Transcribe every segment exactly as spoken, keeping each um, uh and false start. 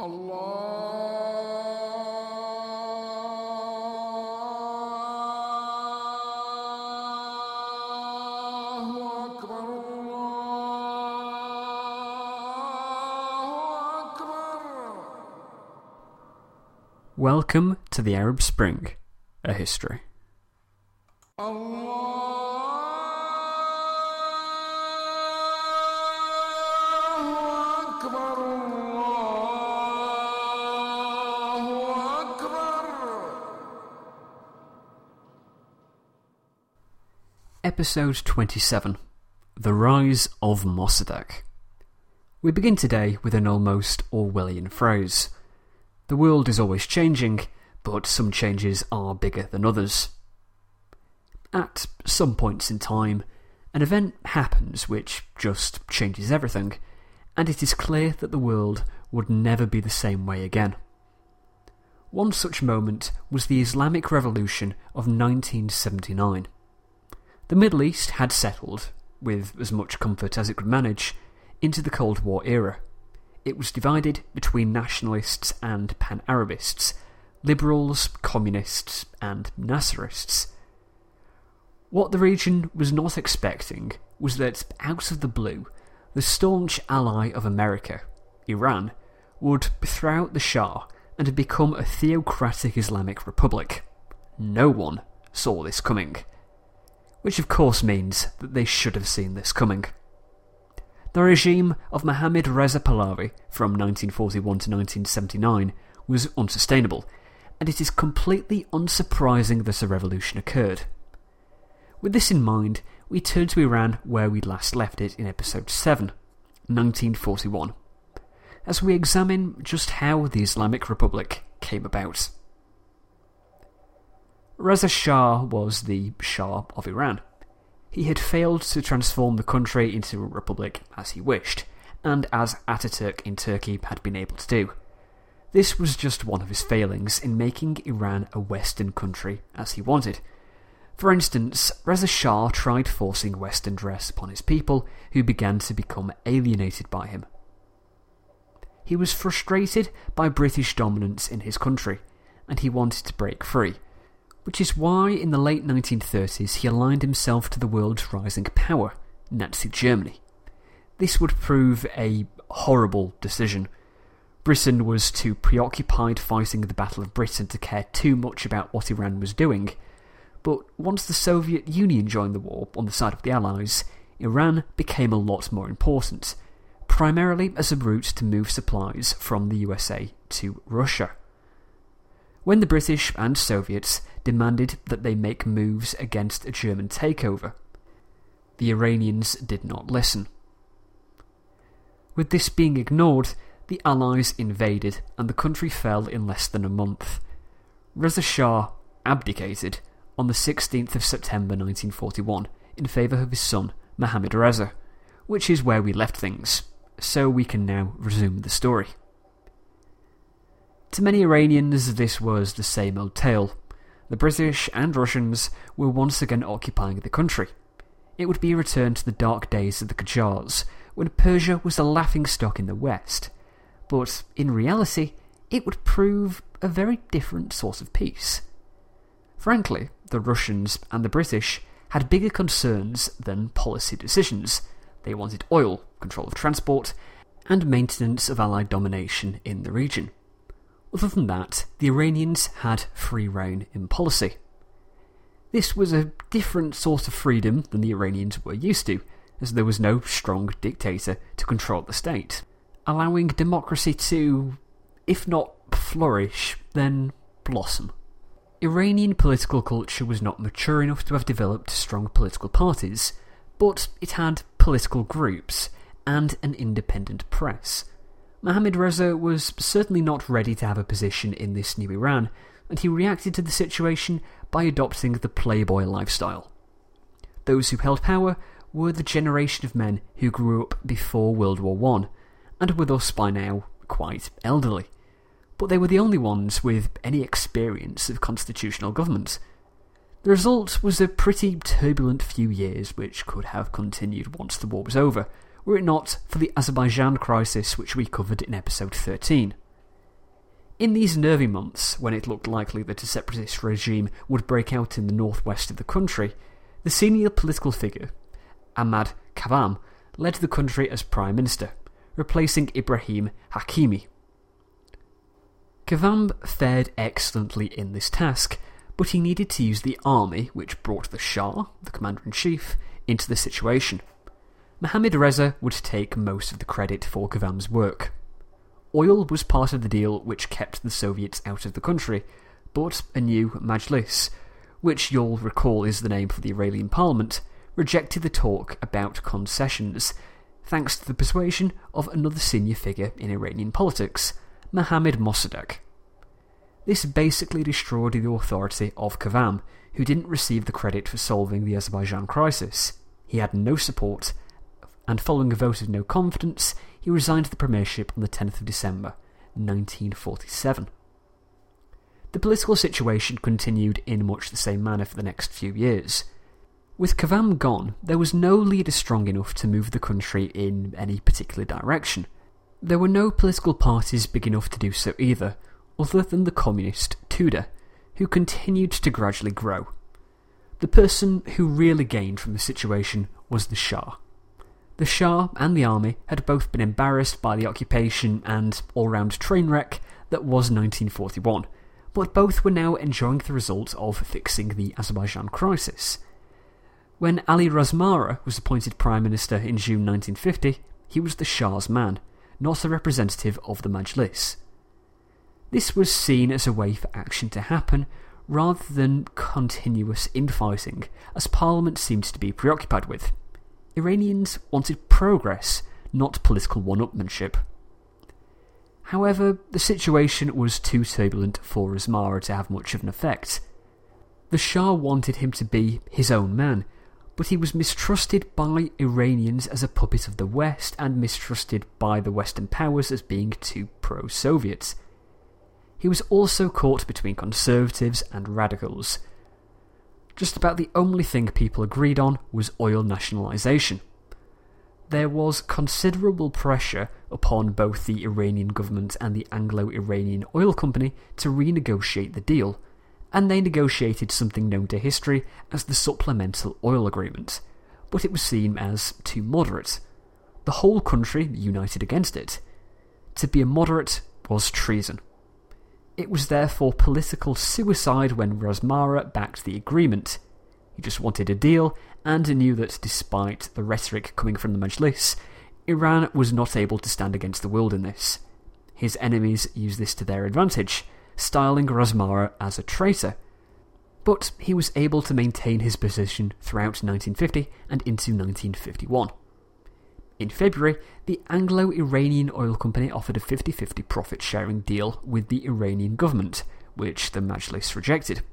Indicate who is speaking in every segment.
Speaker 1: Welcome to the Arab Spring, a history. Episode twenty-seven, The Rise of Mossadegh. We begin today with an almost Orwellian phrase. The world is always changing, but some changes are bigger than others. At some points in time, an event happens which just changes everything, and it is clear that the world would never be the same way again. One such moment was the Islamic Revolution of nineteen seventy-nine. The Middle East had settled, with as much comfort as it could manage, into the Cold War era. It was divided between nationalists and pan-Arabists, liberals, communists, and Nasserists. What the region was not expecting was that, out of the blue, the staunch ally of America, Iran, would throw out the Shah and become a theocratic Islamic republic. No one saw this coming. Which of course means that they should have seen this coming. The regime of Mohammad Reza Pahlavi from nineteen forty-one to nineteen seventy-nine was unsustainable, and it is completely unsurprising that a revolution occurred. With this in mind, we turn to Iran where we last left it in episode seven, nineteen forty-one, as we examine just how the Islamic Republic came about. Reza Shah was the Shah of Iran. He had failed to transform the country into a republic as he wished, and as Ataturk in Turkey had been able to do. This was just one of his failings in making Iran a Western country as he wanted. For instance, Reza Shah tried forcing Western dress upon his people, who began to become alienated by him. He was frustrated by British dominance in his country, and he wanted to break free. Which is why in the late nineteen thirties he aligned himself to the world's rising power, Nazi Germany. This would prove a horrible decision. Britain was too preoccupied fighting the Battle of Britain to care too much about what Iran was doing, but once the Soviet Union joined the war on the side of the Allies, Iran became a lot more important, primarily as a route to move supplies from the U S A to Russia. When the British and Soviets demanded that they make moves against a German takeover, the Iranians did not listen. With this being ignored, the Allies invaded and the country fell in less than a month. Reza Shah abdicated on the sixteenth of September nineteen forty-one in favour of his son Mohammad Reza, which is where we left things, so we can now resume the story. To many Iranians, this was the same old tale. The British and Russians were once again occupying the country. It would be a return to the dark days of the Qajars, when Persia was a laughingstock in the West. But in reality, it would prove a very different sort of peace. Frankly, the Russians and the British had bigger concerns than policy decisions. They wanted oil, control of transport, and maintenance of Allied domination in the region. Other than that, the Iranians had free rein in policy. This was a different sort of freedom than the Iranians were used to, as there was no strong dictator to control the state, allowing democracy to, if not flourish, then blossom. Iranian political culture was not mature enough to have developed strong political parties, but it had political groups and an independent press. Mohammad Reza was certainly not ready to have a position in this new Iran, and he reacted to the situation by adopting the playboy lifestyle. Those who held power were the generation of men who grew up before World War One, and were thus by now quite elderly. But they were the only ones with any experience of constitutional government. The result was a pretty turbulent few years which could have continued once the war was over, were it not for the Azerbaijan crisis which we covered in episode thirteen. In these nervy months, when it looked likely that a separatist regime would break out in the northwest of the country, the senior political figure, Ahmad Kavam, led the country as Prime Minister, replacing Ibrahim Hakimi. Kavam fared excellently in this task, but he needed to use the army which brought the Shah, the Commander-in-Chief, into the situation. Mohammad Reza would take most of the credit for Kavam's work. Oil was part of the deal which kept the Soviets out of the country, but a new Majlis, which you'll recall is the name for the Iranian parliament, rejected the talk about concessions, thanks to the persuasion of another senior figure in Iranian politics, Mohammad Mossadegh. This basically destroyed the authority of Kavam, who didn't receive the credit for solving the Azerbaijan crisis. He had no support, and following a vote of no confidence, he resigned the premiership on the tenth of December, nineteen forty-seven. The political situation continued in much the same manner for the next few years. With Kavam gone, there was no leader strong enough to move the country in any particular direction. There were no political parties big enough to do so either, other than the communist Tudeh, who continued to gradually grow. The person who really gained from the situation was the Shah. The Shah and the army had both been embarrassed by the occupation and all-round train wreck that was nineteen forty-one, but both were now enjoying the result of fixing the Azerbaijan crisis. When Ali Razmara was appointed Prime Minister in June nineteen fifty, he was the Shah's man, not a representative of the Majlis. This was seen as a way for action to happen, rather than continuous infighting, as Parliament seemed to be preoccupied with. Iranians wanted progress, not political one-upmanship. However, the situation was too turbulent for Razmara to have much of an effect. The Shah wanted him to be his own man, but he was mistrusted by Iranians as a puppet of the West and mistrusted by the Western powers as being too pro-Soviet. He was also caught between conservatives and radicals. Just about the only thing people agreed on was oil nationalisation. There was considerable pressure upon both the Iranian government and the Anglo-Iranian Oil Company to renegotiate the deal, and they negotiated something known to history as the Supplemental Oil Agreement, but it was seen as too moderate. The whole country united against it. To be a moderate was treason. It was therefore political suicide when Razmara backed the agreement. He just wanted a deal and knew that despite the rhetoric coming from the Majlis, Iran was not able to stand against the world in this. His enemies used this to their advantage, styling Razmara as a traitor. But he was able to maintain his position throughout nineteen fifty and into nineteen fifty-one. In February, the Anglo-Iranian Oil Company offered a fifty-fifty profit-sharing deal with the Iranian government, which the Majlis rejected.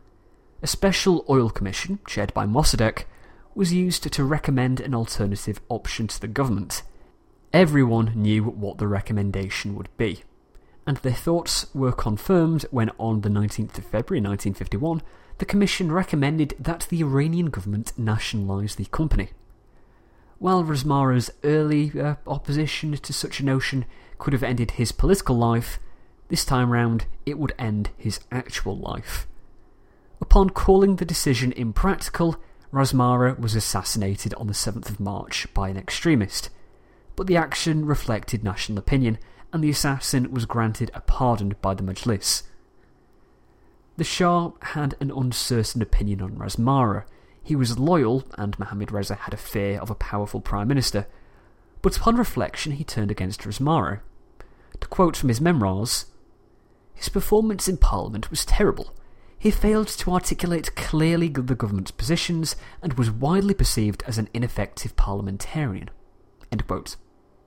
Speaker 1: A special oil commission, chaired by Mossadegh, was used to recommend an alternative option to the government. Everyone knew what the recommendation would be, and their thoughts were confirmed when on the nineteenth of February nineteen fifty-one, the commission recommended that the Iranian government nationalise the company. While Razmara's early uh, opposition to such a notion could have ended his political life, this time round it would end his actual life. Upon calling the decision impractical, Razmara was assassinated on the seventh of March by an extremist, but the action reflected national opinion and the assassin was granted a pardon by the Majlis. The Shah had an uncertain opinion on Razmara. He was loyal, and Mohammad Reza had a fear of a powerful prime minister, but upon reflection he turned against Razmara. To quote from his memoirs, "His performance in Parliament was terrible. He failed to articulate clearly the government's positions and was widely perceived as an ineffective parliamentarian." End quote.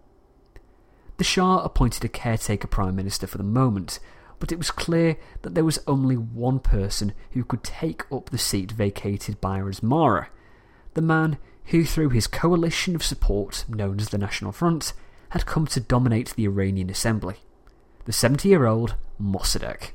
Speaker 1: The Shah appointed a caretaker prime minister for the moment, but it was clear that there was only one person who could take up the seat vacated by Razmara, the man who, through his coalition of support, known as the National Front, had come to dominate the Iranian assembly, the seventy-year-old Mossadegh.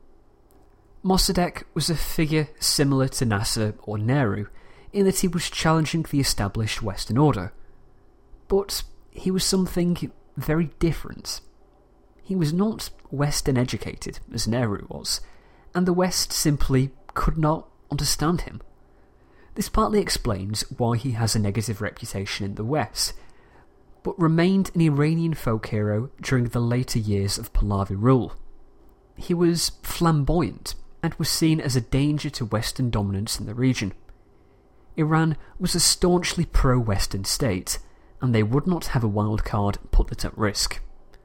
Speaker 1: Mossadegh was a figure similar to Nasser or Nehru, in that he was challenging the established Western order. But he was something very different. he was not Western educated as Nehru was, and the West simply could not understand him. This partly explains why he has a negative reputation in the West, but remained an Iranian folk hero during the later years of Pahlavi rule. He was flamboyant and was seen as a danger to Western dominance in the region. Iran was a staunchly pro-Western state, and they would not have a wild card put that at risk.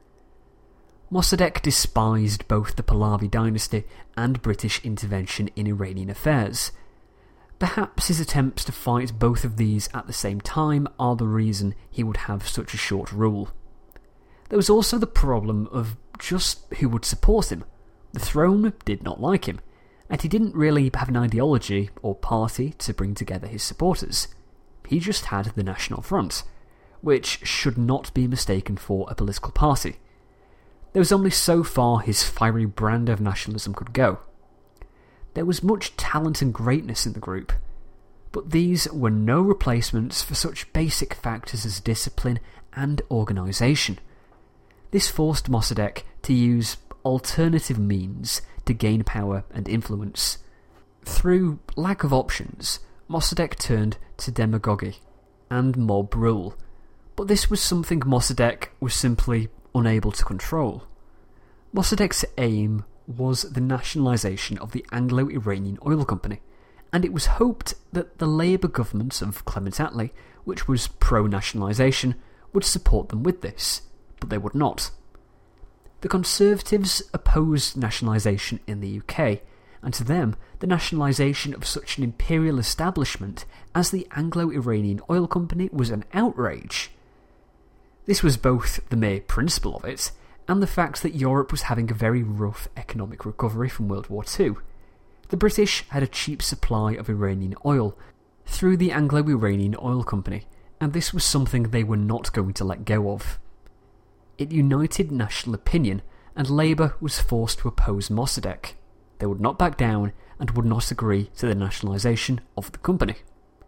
Speaker 1: Mossadegh despised both the Pahlavi dynasty and British intervention in Iranian affairs. Perhaps his attempts to fight both of these at the same time are the reason he would have such a short rule. There was also the problem of just who would support him. The throne did not like him, and he didn't really have an ideology or party to bring together his supporters. He just had the National Front, which should not be mistaken for a political party. There was only so far his fiery brand of nationalism could go. There was much talent and greatness in the group, but these were no replacements for such basic factors as discipline and organisation. This forced Mossadegh to use alternative means to gain power and influence. Through lack of options, Mossadegh turned to demagogy and mob rule, but this was something Mossadegh was simply unable to control. Mossadegh's aim was the nationalisation of the Anglo-Iranian Oil Company, and it was hoped that the Labour government of Clement Attlee, which was pro-nationalisation, would support them with this, but they would not. The Conservatives opposed nationalisation in the U K, and to them, the nationalisation of such an imperial establishment as the Anglo-Iranian Oil Company was an outrage. This was both the mere principle of it, and the fact that Europe was having a very rough economic recovery from World War Two. The British had a cheap supply of Iranian oil through the Anglo-Iranian Oil Company, and this was something they were not going to let go of. It united national opinion, and Labour was forced to oppose Mossadegh. They would not back down and would not agree to the nationalisation of the company.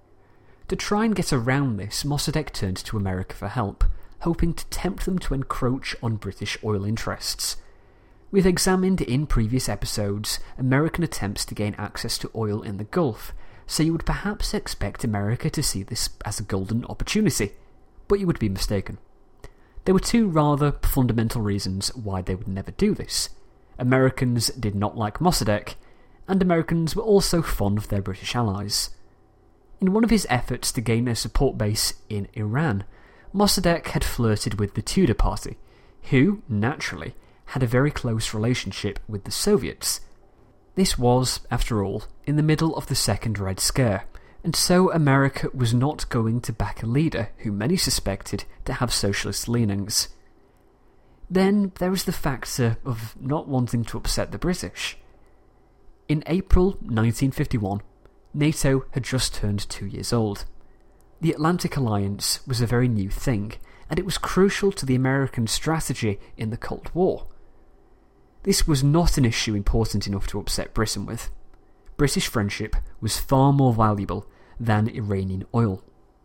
Speaker 1: To try and get around this, Mossadegh turned to America for help, hoping to tempt them to encroach on British oil interests. We've examined in previous episodes American attempts to gain access to oil in the Gulf, so you would perhaps expect America to see this as a golden opportunity, but you would be mistaken. There were two rather fundamental reasons why they would never do this. Americans did not like Mossadegh, and Americans were also fond of their British allies. In one of his efforts to gain a support base in Iran, Mossadegh had flirted with the Tudor party, who, naturally, had a very close relationship with the Soviets. This was, after all, in the middle of the Second Red Scare, and so America was not going to back a leader who many suspected to have socialist leanings. Then there was the factor of not wanting to upset the British. In April nineteen fifty-one, NATO had just turned two years old. The Atlantic Alliance was a very new thing, and it was crucial to the American strategy in the Cold War. This was not an issue important enough to upset Britain with. British friendship was far more valuable than Iranian oil.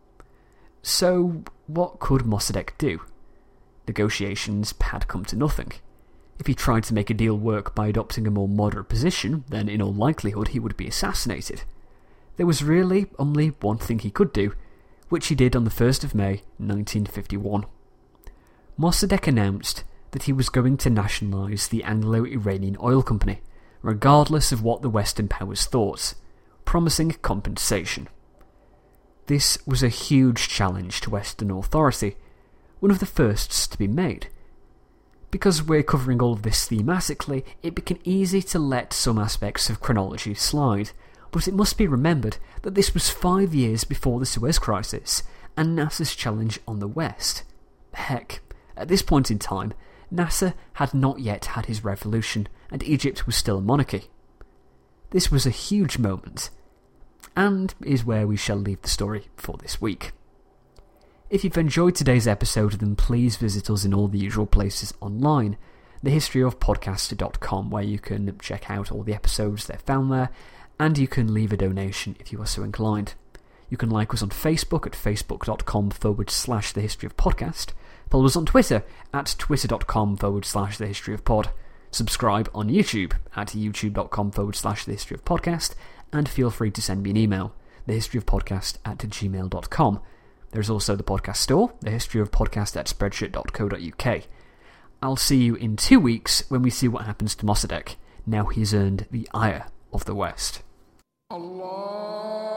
Speaker 1: So, what could Mossadegh do? Negotiations had come to nothing. If he tried to make a deal work by adopting a more moderate position, then in all likelihood he would be assassinated. There was really only one thing he could do, which he did on the first of May nineteen fifty-one. Mossadegh announced that he was going to nationalise the Anglo-Iranian Oil Company, regardless of what the Western powers thought, promising compensation. This was a huge challenge to Western authority, one of the firsts to be made. Because we're covering all of this thematically, it became easy to let some aspects of chronology slide, but it must be remembered that this was five years before the Suez Crisis and Nasser's challenge on the West. Heck, at this point in time, Nasser had not yet had his revolution, and Egypt was still a monarchy. This was a huge moment, and is where we shall leave the story for this week. If you've enjoyed today's episode, then please visit us in all the usual places online, the history of podcast dot com, where you can check out all the episodes that are found there, and you can leave a donation if you are so inclined. You can like us on Facebook at facebook.com forward slash the history of podcast, Follow us on Twitter at twitter.com forward slash the history of pod. Subscribe on YouTube at youtube.com forward slash the history of podcast, and feel free to send me an email, thehistoryofpodcast at gmail.com. There's also the podcast store, thehistoryofpodcast at spreadshirt dot co dot uk. I'll see you in two weeks when we see what happens to Mossadegh, now he's earned the ire of the West.
Speaker 2: Allah.